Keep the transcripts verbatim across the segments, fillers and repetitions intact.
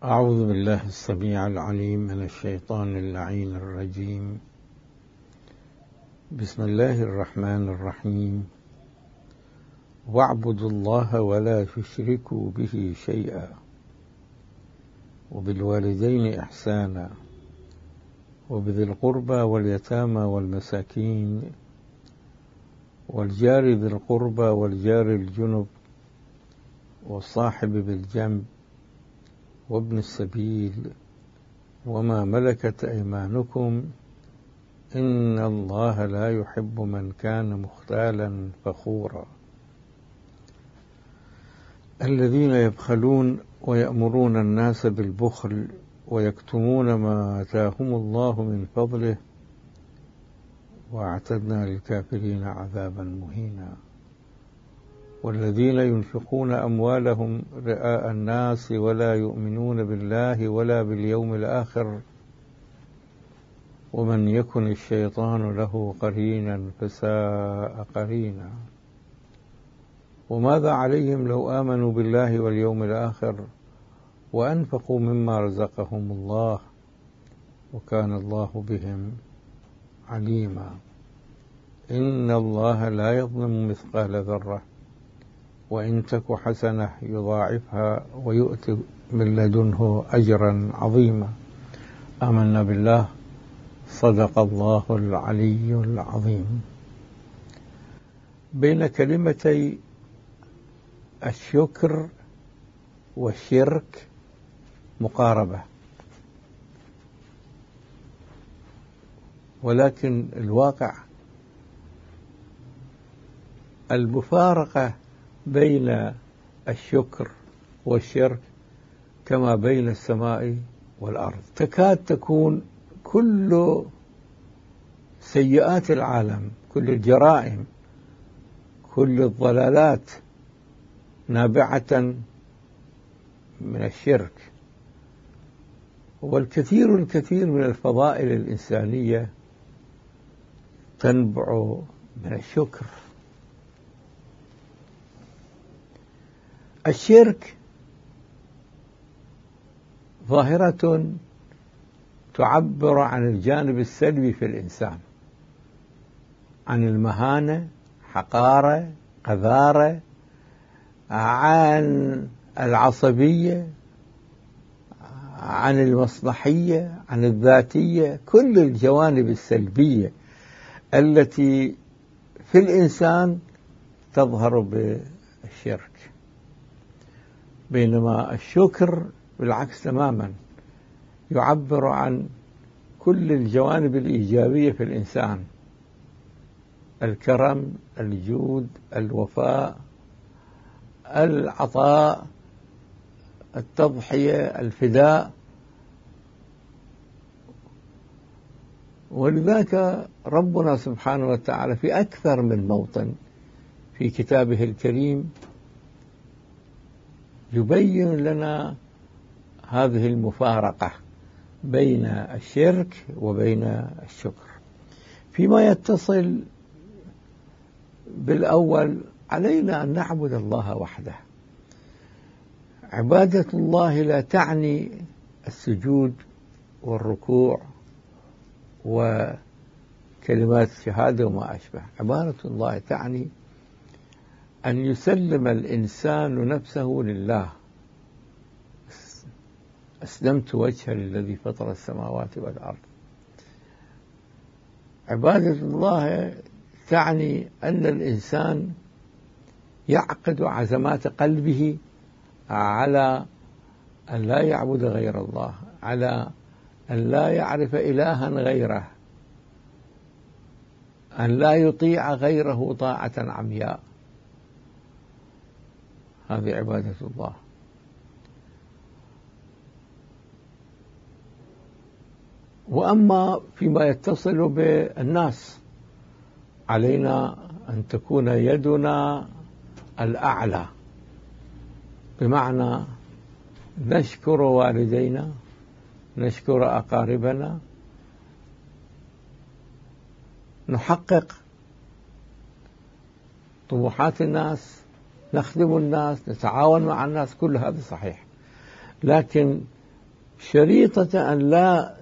أعوذ بالله السميع العليم من الشيطان اللعين الرجيم. بسم الله الرحمن الرحيم. واعبدوا الله ولا تشركوا به شيئا وبالوالدين إحسانا وبذي القربى واليتامى والمساكين والجار ذي القربى والجار الجنب والصاحب بالجنب وابن السبيل وما ملكت أيمانكم إن الله لا يحب من كان مختالا فخورا. الذين يبخلون ويأمرون الناس بالبخل ويكتمون ما آتاهم الله من فضله وأعتدنا للكافرين عذابا مهينا. والذين ينفقون أموالهم رئاء الناس ولا يؤمنون بالله ولا باليوم الآخر ومن يكن الشيطان له قرينا فساء قرينا. وماذا عليهم لو آمنوا بالله واليوم الآخر وأنفقوا مما رزقهم الله وكان الله بهم عليما. إن الله لا يظلم مثقال ذرة وإن تك حسنة يضاعفها ويؤتي من لدنه أجرا عظيما. آمنا بالله. صدق الله العلي العظيم. بين كلمتي الشكر والشرك مقاربة، ولكن الواقع المفارقة بين الشكر والشرك كما بين السماء والأرض. تكاد تكون كل سيئات العالم، كل الجرائم، كل الضلالات نابعة من الشرك، والكثير الكثير من الفضائل الإنسانية تنبع من الشكر. الشرك ظاهرة تعبر عن الجانب السلبي في الإنسان، عن المهانة، حقارة، قذارة، عن العصبية، عن المصلحية، عن الذاتية، كل الجوانب السلبية التي في الإنسان تظهر بالشرك. بينما الشكر بالعكس تماما، يعبر عن كل الجوانب الإيجابية في الإنسان، الكرم، الجود، الوفاء، العطاء، التضحية، الفداء. ولذلك ربنا سبحانه وتعالى في أكثر من موطن في كتابه الكريم يبين لنا هذه المفارقة بين الشرك وبين الشكر. فيما يتصل بالأول، علينا أن نعبد الله وحده. عبادة الله لا تعني السجود والركوع وكلمات الشهادة وما أشبه. عبادة الله تعني أن يسلم الإنسان نفسه لله. أسلمت وجهي للذي فطر السماوات والأرض. عبادة الله تعني أن الإنسان يعقد عزمات قلبه على أن لا يعبد غير الله، على أن لا يعرف إلها غيره، أن لا يطيع غيره طاعة عمياء. هذه عبادة الله. وأما فيما يتصل بالناس، علينا أن تكون يدنا الأعلى، بمعنى نشكر والدينا، نشكر أقاربنا، نحقق طموحات الناس، نخدم الناس، نتعاون مع الناس، كل هذا صحيح. لكن شريطة أن لا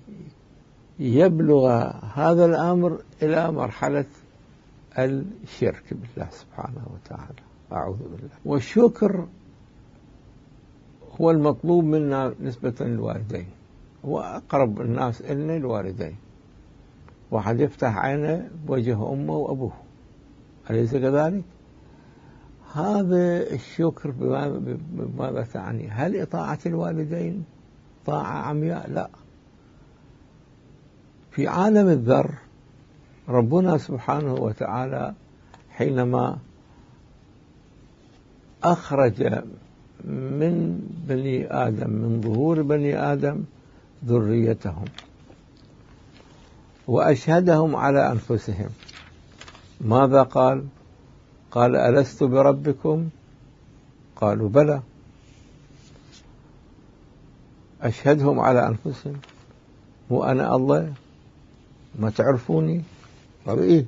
يبلغ هذا الأمر إلى مرحلة الشرك بالله سبحانه وتعالى، أعوذ بالله. والشكر هو المطلوب منا نسبة للوالدين، وأقرب الناس إلنا الوالدين. واحد يفتح عينه بوجه أمه وأبوه، أليس كذلك؟ هذا الشكر بماذا تعني؟ هل إطاعة الوالدين طاعة عمياء؟ لا. في عالم الذر ربنا سبحانه وتعالى حينما أخرج من بني آدم، من ظهور بني آدم ذريتهم، وأشهدهم على أنفسهم، ماذا قال؟ قال ألست بربكم؟ قالوا بلى. أشهدهم على أنفسهم، وأنا الله ما تعرفوني؟ قالوا إيه.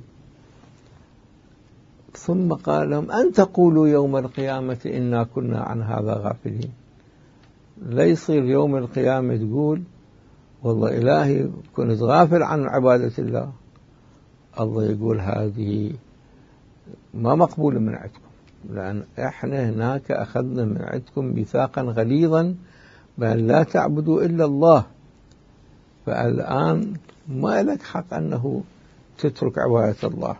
ثم قال لهم أن تقولوا يوم القيامة إنا كنا عن هذا غافلين. لا يصير يوم القيامة تقول والله إلهي كنت غافل عن عبادة الله. الله يقول هذه ما مقبولة من عندكم، لأن إحنا هناك أخذنا من عندكم ميثاقا غليظا بأن لا تعبدوا إلا الله، فالآن ما لك حق أنه تترك عبادة الله.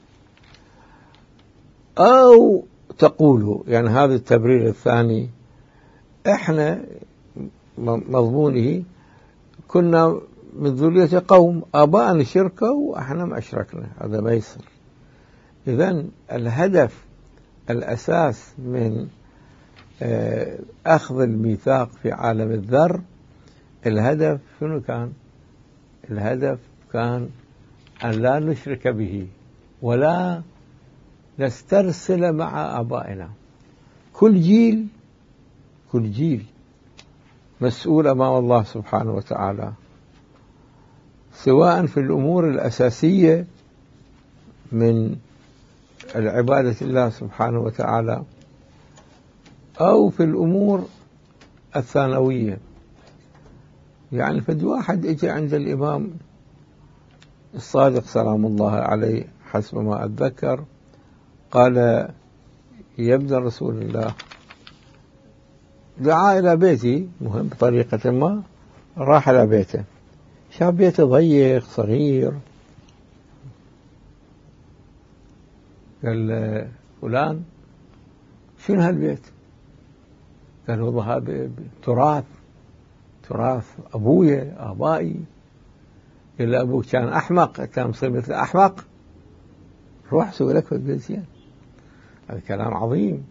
أو تقولوا، يعني هذا التبرير الثاني، إحنا مضمونه كنا من ذرية قوم آباءنا شركوا وإحنا ما أشركنا، هذا ما يصير. إذن الهدف الأساس من أخذ الميثاق في عالم الذر، الهدف شنو كان؟ الهدف كان أن لا نشرك به ولا نسترسل مع آبائنا. كل جيل كل جيل مسؤول أمام الله سبحانه وتعالى، سواء في الأمور الأساسية من العبادة الله سبحانه وتعالى أو في الأمور الثانوية. يعني فد واحد اجى عند الإمام الصادق سلام الله عليه حسب ما أتذكر، قال يا ابن رسول الله، دعا إلى بيتي، مهم بطريقة ما، راح إلى بيته، شاف بيته ضيق صغير، قال فلان شنو هالبيت؟ قال والله هذا تراث تراث أبويا آبائي. قال له أبوك كان أحمق، كان مصير مثل أحمق، روح سوي لك بيت زين. هذا كلام عظيم.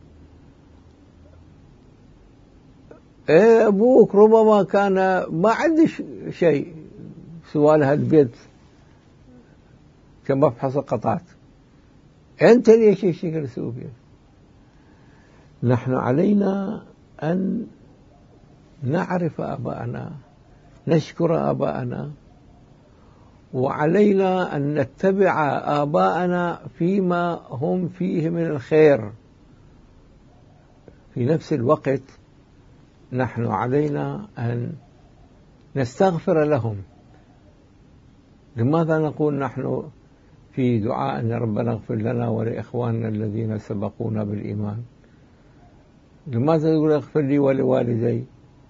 إيه أبوك ربما كان ما عنده شيء سوى هالبيت كما بحص القطعات، أنت ليش الشيء تسوي فيه؟ نحن علينا أن نعرف آباءنا، نشكر آباءنا، وعلينا أن نتبع آباءنا فيما هم فيه من الخير. في نفس الوقت نحن علينا أن نستغفر لهم. لماذا نقول نحن في دعاء أن ربنا اغفر لنا ولإخواننا الذين سبقونا بالإيمان؟ لماذا يقول اغفر لي ولوالدي؟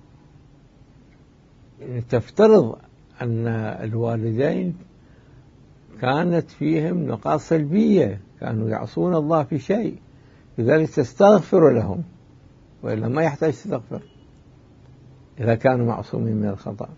تفترض أن الوالدين كانت فيهم نقاط سلبية، كانوا يعصون الله في شيء، لذلك تستغفر لهم، وإلا ما يحتاج تستغفر إذا كانوا معصومين من الخطأ.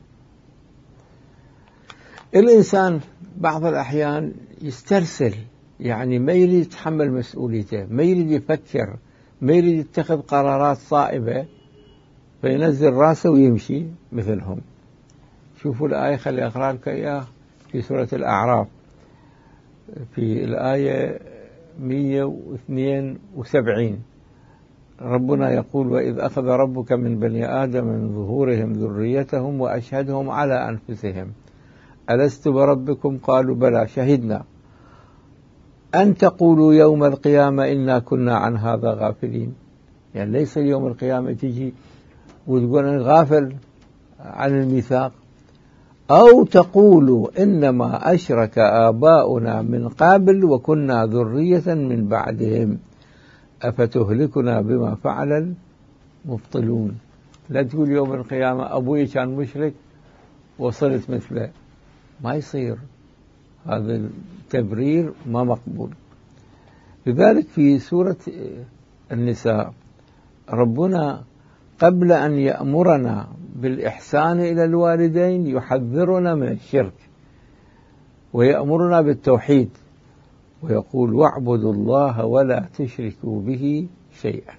الإنسان بعض الأحيان يسترسل، يعني ما يريد يتحمل مسؤوليته، ما يريد يفكر، ما يريد يتخذ قرارات صائبة، فينزل راسه ويمشي مثلهم. شوفوا الآية، خلي أقرأ لك إياه في سورة الأعراف في الآية مئة واثنين وسبعين. ربنا يقول وإذ أخذ ربك من بني آدم من ظهورهم ذريتهم وأشهدهم على أنفسهم ألست بربكم قالوا بلى شهدنا أن تقولوا يوم القيامة إنا كنا عن هذا غافلين. يعني ليس يوم القيامة تجي وتقول أنا غافل عن الميثاق، أو تقولوا إنما أشرك آباؤنا من قبل وكنا ذرية من بعدهم أفتهلكنا بما فعل المبطلون. لا تقول يوم القيامة أبوي كان مشرك وصلت مثله، ما يصير، هذا التبرير ما مقبول. لذلك في سورة النساء ربنا قبل أن يأمرنا بالإحسان إلى الوالدين يحذرنا من الشرك ويأمرنا بالتوحيد، ويقول واعبدوا الله ولا تشركوا به شيئا.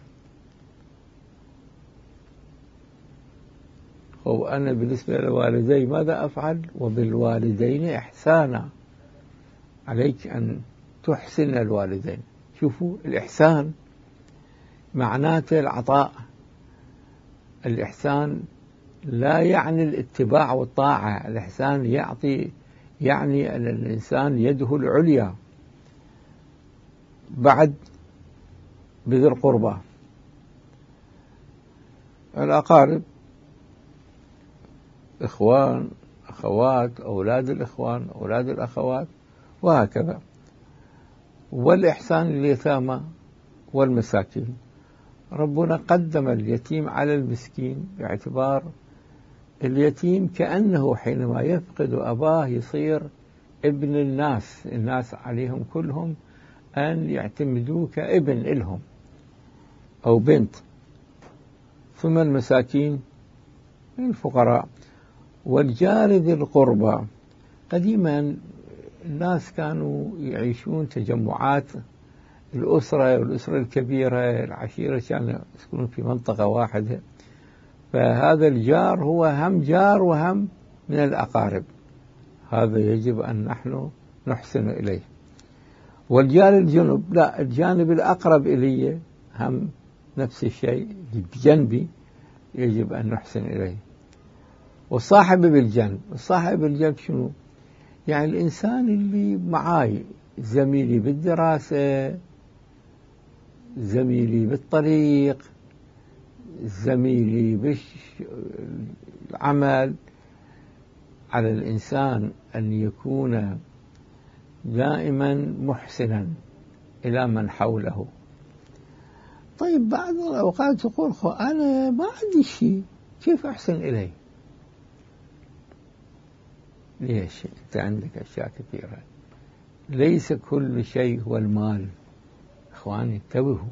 وأنا بالنسبة للوالدين ماذا أفعل؟ وبالوالدين إحسانا، عليك أن تحسن الوالدين. شوفوا الإحسان معناته العطاء. الإحسان لا يعني الاتباع والطاعة، الإحسان يعطي يعني أن الإنسان يده العليا. بعد بذي القربى، الأقارب، إخوان، أخوات، أولاد الإخوان، أولاد الأخوات، وهكذا. والإحسان لليتامى والمساكين. ربنا قدم اليتيم على المسكين باعتبار اليتيم كأنه حينما يفقد أباه يصير ابن الناس، الناس عليهم كلهم أن يعتمدوه كابن إلهم أو بنت. ثم المساكين الفقراء. والجار ذي القربى، قديما الناس كانوا يعيشون تجمعات، الأسرة والأسرة الكبيرة العشيرة كانوا يسكنون في منطقة واحدة، فهذا الجار هو هم جار وهم من الأقارب، هذا يجب أن نحن نحسن إليه. والجار الجنب، لا، الجانب الأقرب إلي هم نفس الشيء بجنبي يجب أن نحسن إليه. والصاحب بالجنب، الصاحب بالجنب شنو؟ يعني الإنسان اللي معاي، زميلي بالدراسة، زميلي بالطريق، زميلي بالعمل. على الإنسان أن يكون دائما محسنا إلى من حوله. طيب بعض الأوقات تقول خو أنا ما عندي شيء، كيف أحسن إليه؟ ليش؟ أنت عندك أشياء كثيرة، ليس كل شيء هو المال. إخواني انتبهوا،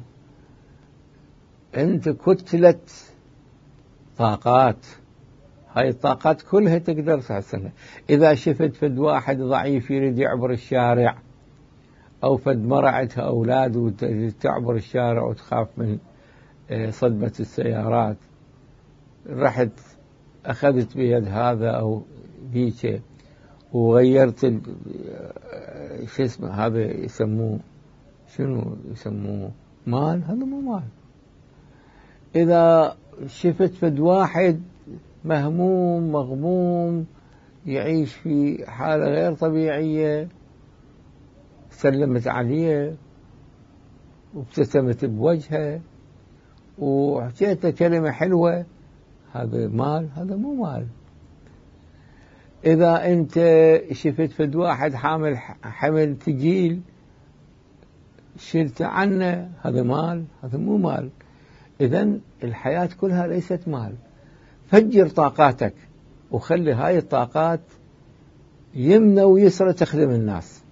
أنت كتلة طاقات، هاي الطاقات كلها تقدر تحسنها. إذا شفت فد واحد ضعيف يريد يعبر الشارع، أو فد مرعتها أولاد وتعبر الشارع وتخاف من صدمة السيارات، رحت أخذت بيد هذا أو ذيك وغيرت شو اسمه، هذا يسموه شنو يسموه؟ مال. هذا مو مال. إذا شفت فد واحد مهموم مغموم يعيش في حالة غير طبيعية، سلمت عليه وابتسمت بوجهه وحكيت كلمة حلوة، هذا مال؟ هذا مو مال. إذا أنت شفت فد واحد حامل حمل ثقيل شلت عنه، هذا مال؟ هذا مو مال. إذن الحياة كلها ليست مال. فجر طاقاتك وخلي هاي الطاقات يمنى ويسرى تخدم الناس.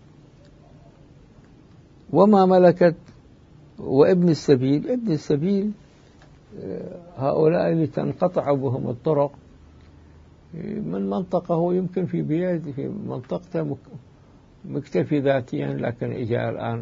وما ملكت. وابن السبيل، ابن السبيل هؤلاء اللي تنقطع بهم الطرق من منطقة، هو يمكن في بلاد في منطقته مكتفي ذاتيا، لكن إجا الآن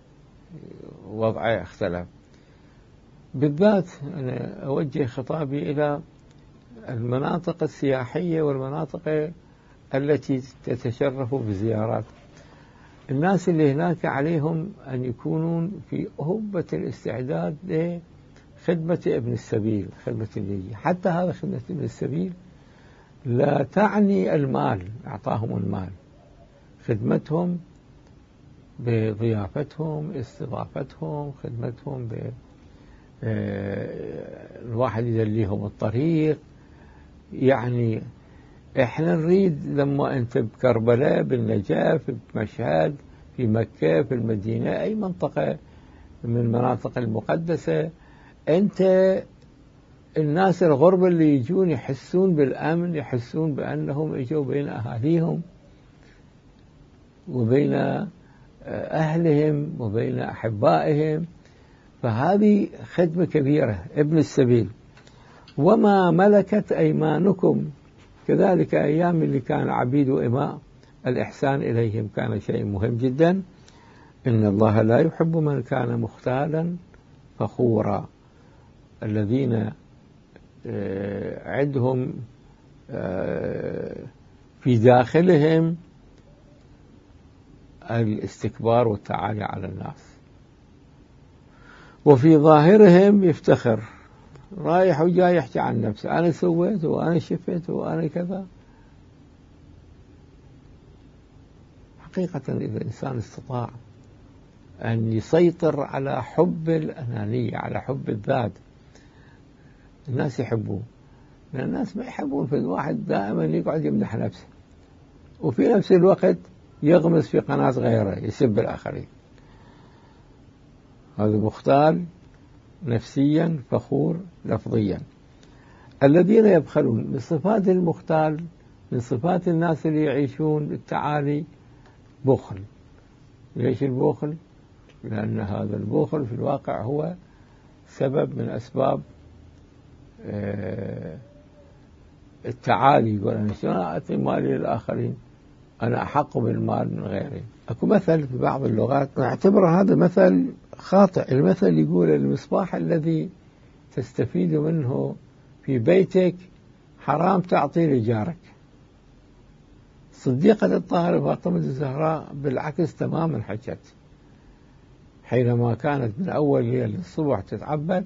وضعه اختلف. بالذات أنا أوجه خطابي إلى المناطق السياحية والمناطق التي تتشرف بزيارات. الناس اللي هناك عليهم أن يكونون في أهبة الاستعداد لخدمة ابن السبيل، خدمة النية. حتى هذا خدمة ابن السبيل لا تعني المال، أعطاهم المال، خدمتهم بضيافتهم، استضافتهم، خدمتهم ب الواحد يدليهم الطريق، يعني احنا نريد لما انت بكربلاء، بالنجف، بمشهد، في مكة، في المدينة، اي منطقة من المناطق المقدسة، انت الناس الغرب اللي يجون يحسون بالامن، يحسون بانهم اجوا بين اهاليهم وبين اهلهم وبين احبائهم. فهذه خدمة كبيرة. ابن السبيل، وما ملكت ايمانكم، كذلك ايام اللي كان عبيد واماء، الإحسان إليهم كان شيء مهم جدا. إن الله لا يحب من كان مختالا فخورا. الذين عندهم في داخلهم الاستكبار والتعالي على الناس، وفي ظاهرهم يفتخر، رايح وجاي يحكي عن نفسه، أنا سويت وأنا شفت وأنا كذا. حقيقة إذا الإنسان استطاع أن يسيطر على حب الأنانية، على حب الذات، الناس يحبوه. لأن الناس ما يحبون في الواحد دائما يقعد يمدح نفسه وفي نفس الوقت يغمس في قناة غيره يسب الآخرين. هذا مختال نفسيا فخور لفظيا. الذين يبخلون، من صفات المختال، من صفات الناس اللي يعيشون بالتعالي بخل. ليش البخل؟ لأن هذا البخل في الواقع هو سبب من أسباب التعالي. يقول أنا شلون أعطي مالي للآخرين، أنا أحق بالمال من غيري. أكو مثل في بعض اللغات نعتبر هذا مثل خاطئ. المثل يقول المصباح الذي تستفيد منه في بيتك حرام تعطي لجارك. صديقة الطاهرة فاطمة الزهراء بالعكس تماما حكت، حينما كانت من أول ليل للصبح تتعبد،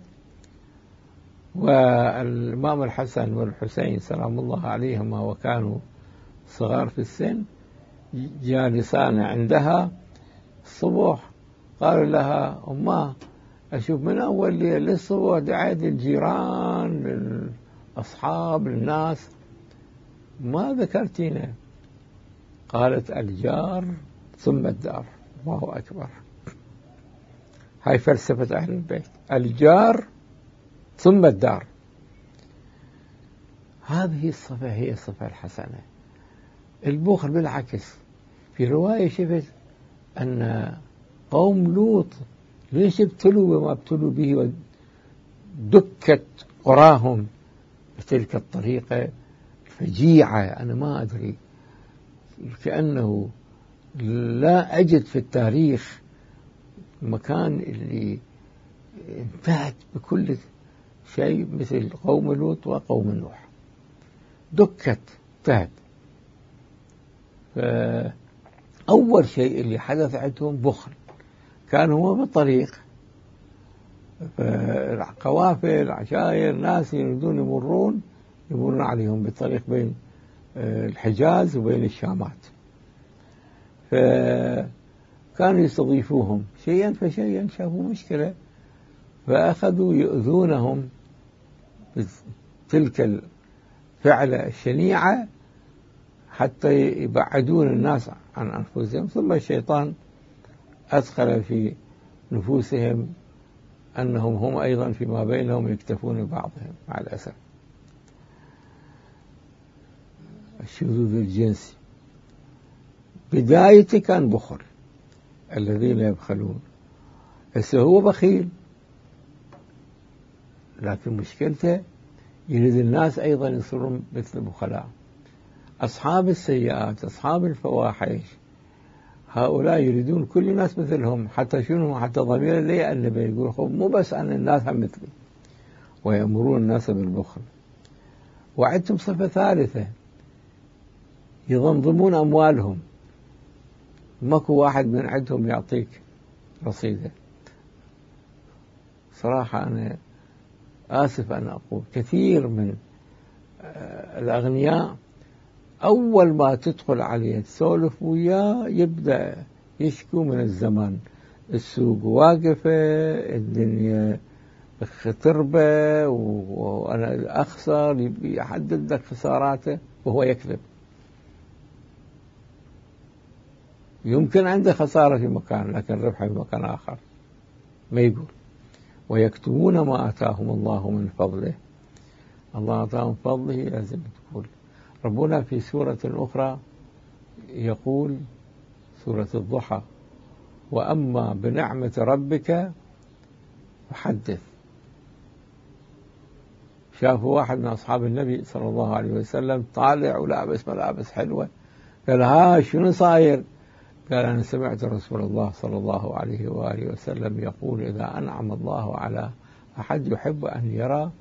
والإمام الحسن والحسين سلام الله عليهما وكانوا صغار في السن جالسان عندها الصبح، قالوا لها أماه أشوف من أول ليل للصبح دعيت الجيران للأصحاب للناس، ما ذكرتينا. قالت الجار ثم الدار. الله أكبر. هاي فلسفة أهل البيت، الجار ثم الدار. هذه الصفة هي الصفة الحسنة. البخل بالعكس. في رواية شفت أن قوم لوط ليش ابتلوا وما ابتلوا به ودكت قراهم بتلك الطريقة الفجيعة. أنا ما أدري، كأنه لا أجد في التاريخ مكان اللي انتهت بكل شيء مثل قوم لوط وقوم نوح. دكت انتهت. فأول شيء اللي حدث عندهم بخل. كان هو بالطريق، القوافل عشاير ناس يريدون يمرون يمرون عليهم بالطريق بين الحجاز وبين الشامات، فكانوا يستضيفوهم شيئا فشيئا، شافوا مشكلة فأخذوا يؤذونهم بتلك الفعلة الشنيعة حتى يبعدون الناس عن أنفسهم. ثم الشيطان أدخل في نفوسهم أنهم هم أيضا فيما بينهم يكتفون ببعضهم مع الأسف. الشذوذ الجنسي بدايته كان بخل. الذين يبخلون، هسه هو بخيل لكن مشكلته يريد الناس أيضا يصيرون مثل بخلاء. أصحاب السيئات، أصحاب الفواحش، هؤلاء يريدون كل الناس مثلهم، حتى شنو، حتى ضمير اللي يأنب يقول مو بس أن الناس هم مثلي، ويأمرون الناس بالبخل. وعندهم صفة ثالثة، يضمضمون أموالهم. ماكو واحد من عندهم يعطيك رصيده. صراحة أنا آسف أن أقول كثير من الأغنياء أول ما تدخل عليه تسولف وياه يبدأ يشكو من الزمان، السوق واقفة، الدنيا تربى وأنا أخسر، يحدد لك خساراته وهو يكذب. يمكن عنده خسارة في مكان لكن ربح في مكان آخر ما يقول. ويكتمون ما آتاهم الله من فضله. الله آتاهم فضله لازم تقول. ربنا في سورة أخرى يقول، سورة الضحى: وأما بنعمة ربك فحدث. شافوا واحد من أصحاب النبي صلى الله عليه وسلم طالع ولابس ملابس حلوة، قال: ها شنو صاير؟ قال: أنا سمعت رسول الله صلى الله عليه وآله وسلم يقول: إذا أنعم الله على أحد يحب أن يرى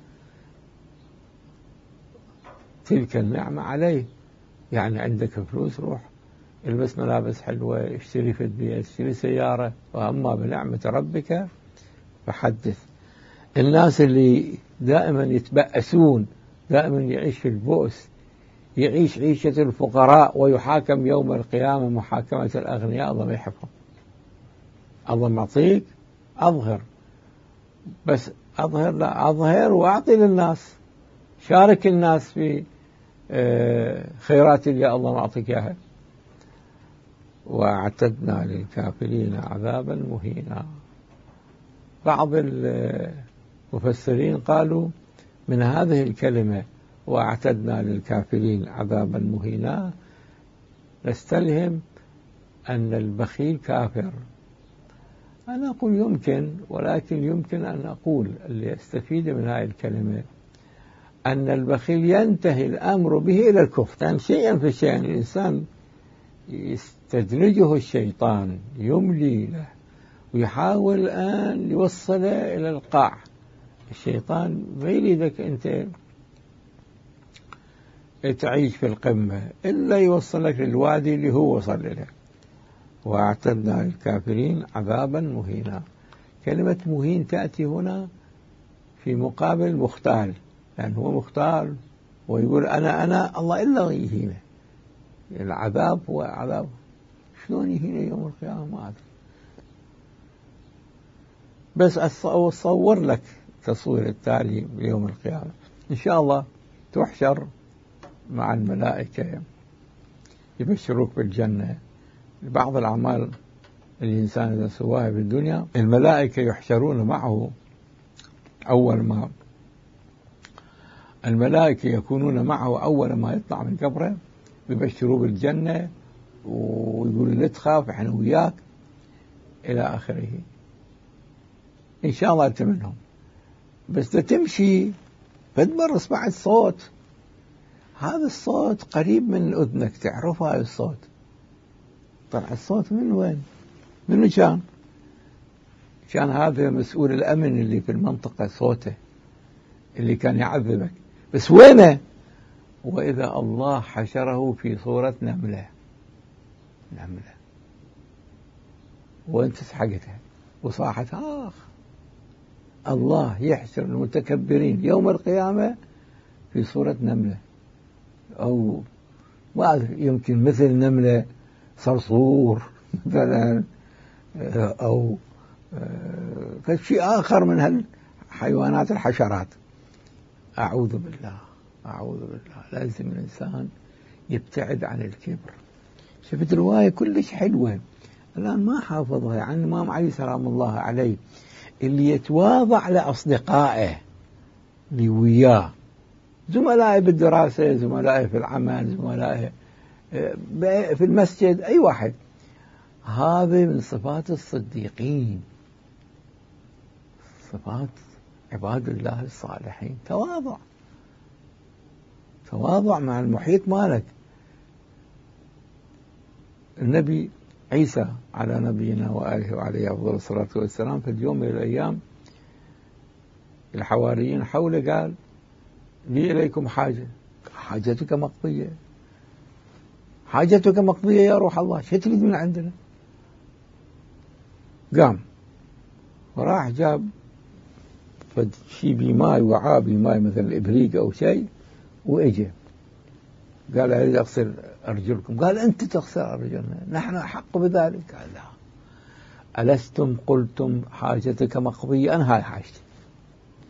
تلك النعمة عليه. يعني عندك فلوس، روح البس ملابس حلوة، اشتري في البيت، اشتري سيارة. وأما بنعمة ربك فحدث. الناس اللي دائما يتبأسون، دائما يعيش في البؤس، يعيش عيشة الفقراء ويحاكم يوم القيامة محاكمة الأغنياء، الله ما يحبهم. الله معطيك أظهر، بس أظهر لا أظهر وأعطي للناس، شارك الناس في خيرات اللي الله معطيك إياها. وأعتدنا للكافرين عذابا مهينا. بعض المفسرين قالوا من هذه الكلمة وأعتدنا للكافرين عذابا مهينا نستلهم أن البخيل كافر. أنا أقول يمكن، ولكن يمكن أن أقول اللي يستفيد من هذه الكلمة أن البخيل ينتهي الأمر به إلى الكفر. يعني شيئا فشيئا الإنسان يستدرجه الشيطان، يملي له ويحاول أن يوصله إلى القاع. الشيطان ما يريدك أنت تعيش في القمة إلا يوصلك للوادي اللي هو وصل له. وأعتدنا للكافرين عذابا مهينا. كلمة مهين تأتي هنا في مقابل مختال، لأنه هو مختال ويقول أنا أنا الله إلا يهينه. العذاب هو عذاب، شلون يهينه يوم القيامة ما أدري، بس أصور لك تصوير التالي بيوم القيامة. إن شاء الله تحشر مع الملائكة يبشروك بالجنة. بعض الأعمال الإنسان إذا سواها في الدنيا الملائكة يحشرون معه. أول ما الملائكة يكونون معه أول ما يطلع من قبره يبشروه بالجنة ويقولوا لا تخاف احنا وياك إلى آخره. إن شاء الله أنت منهم. بس تمشي فتمر اسمع الصوت، هذا الصوت قريب من أذنك، تعرف هذا الصوت. طلع الصوت من وين؟ منو كان؟ كان هذا مسؤول الأمن اللي في المنطقة، صوته اللي كان يعذبك. بس وينه؟ وإذا الله حشره في صورة نملة، نملة وانت سحقتها وصاحت آخ. الله يحشر المتكبرين يوم القيامة في صورة نملة، أو ما أدري يمكن مثل نملة صرصور مثلا، أو فشيء آخر من هالحيوانات الحشرات. أعوذ بالله أعوذ بالله. لازم الإنسان يبتعد عن الكبر. شفت رواية كلش حلوة الآن ما حافظها عن الإمام علي سلام الله عليه، اللي يتواضع لأصدقائه اللي وياه، زملائه بالدراسة، زملائه في العمل، زملائه في المسجد، أي واحد. هذا من صفات الصديقين، صفات عباد الله الصالحين. تواضع، تواضع مع المحيط مالك. النبي عيسى على نبينا وآله وعليه أفضل الصلاة والسلام في اليوم من الأيام الحواريين حوله قال: لي إليكم حاجة، حاجتك مقضية، حاجتك مقضية يا روح الله، شو تريد من عندنا؟ قام وراح جاب شي بماء، وعاء بماء مثل الإبريق أو شيء، وإجى قال: أريد أغسل أرجلكم. قال: أنت تغسل أرجلنا، نحن أحق بذلك. قال: لا، ألستم قلتم حاجتك مقضية؟ أنا هاي حاجتي.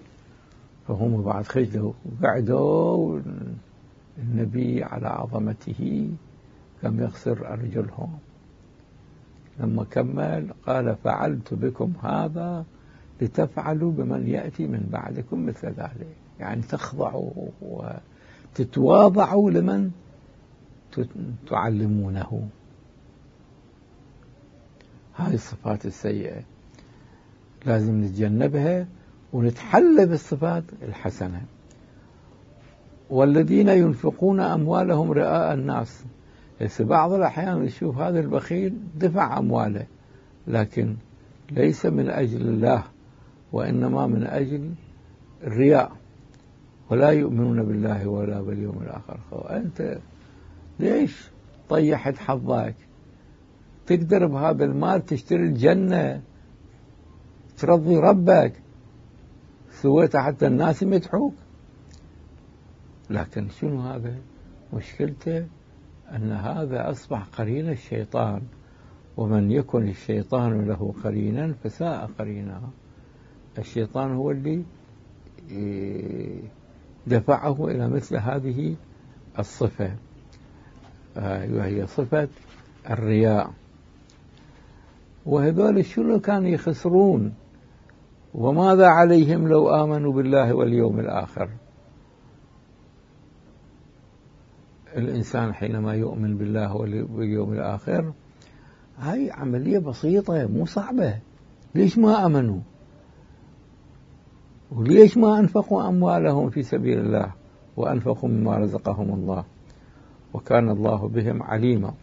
فهم بعد خجلوا وقعدوا، النبي على عظمته كم يخسر أرجلهم. لما كمل قال فعلت بكم هذا لتفعلوا بمن يأتي من بعدكم مثل ذلك، يعني تخضعوا وتتواضعوا لمن تعلمونه. هذه الصفات السيئة لازم نتجنبها ونتحلى بالصفات الحسنة. والذين ينفقون أموالهم رئاء الناس، بس بعض الأحيان نشوف هذا البخيل دفع أمواله لكن ليس من أجل الله، وإنما من أجل الرياء، ولا يؤمنون بالله ولا باليوم الآخر. أنت ليش طيحت حظك؟ تقدر بهذا المال تشتري الجنة، ترضي ربك، سويت حتى الناس يمدحوك. لكن شنو هذا؟ مشكلته أن هذا أصبح قرين الشيطان، ومن يكن الشيطان له قرينا فساء قرينا. الشيطان هو اللي دفعه إلى مثل هذه الصفة، وهي صفة الرياء. وهذول شنو كانوا يخسرون؟ وماذا عليهم لو آمنوا بالله واليوم الآخر؟ الإنسان حينما يؤمن بالله واليوم الآخر هاي عملية بسيطة مو صعبة. ليش ما آمنوا؟ وليش ما أنفقوا أموالهم في سبيل الله وأنفقوا مما رزقهم الله؟ وكان الله بهم عليما.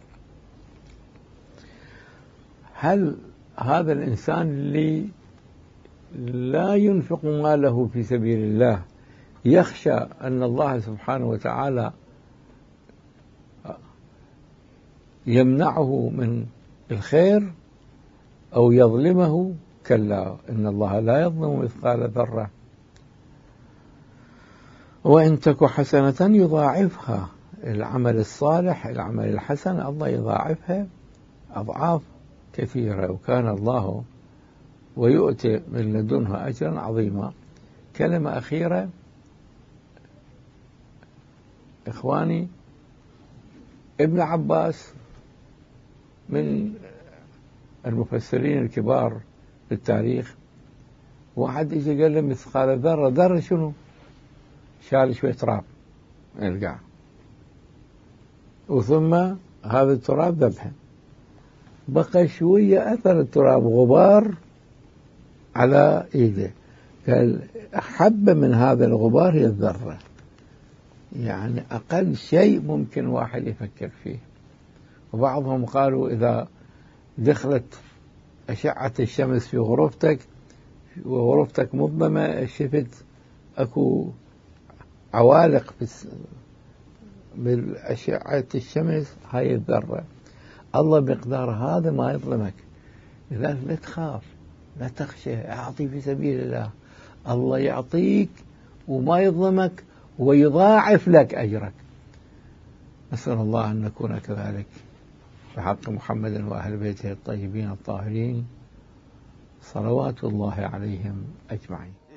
هل هذا الإنسان اللي لا ينفق ماله في سبيل الله يخشى أن الله سبحانه وتعالى يمنعه من الخير أو يظلمه؟ كلا، إن الله لا يظلم مثقال ذرة وإن تك حسنة يضاعفها. العمل الصالح، العمل الحسن، الله يضاعفها أضعاف كثيرة، وكان الله ويؤتي من لدنه أجرا عظيما. كلمة أخيرة إخواني، ابن عباس من المفسرين الكبار في التاريخ، واحد اجى قال له مثقال ذرة. ذرة شنو؟ شال شوية تراب يرجع، وثم هذا التراب ذبحه، بقى شوية أثر التراب غبار على إيده. قال حبة من هذا الغبار هي الذرة، يعني أقل شيء ممكن واحد يفكر فيه. وبعضهم قالوا إذا دخلت أشعة الشمس في غرفتك وغرفتك مظلمة، شفت أكو عوالق بالأشعة الشمس، هاي الذرة. الله بمقدار هذا ما يظلمك، لذلك لا تخاف، لا تخشى، أعطي في سبيل الله، الله يعطيك وما يظلمك ويضاعف لك أجرك. نسأل الله أن نكون كذلك بحق محمد وأهل بيته الطيبين الطاهرين، صلوات الله عليهم أجمعين.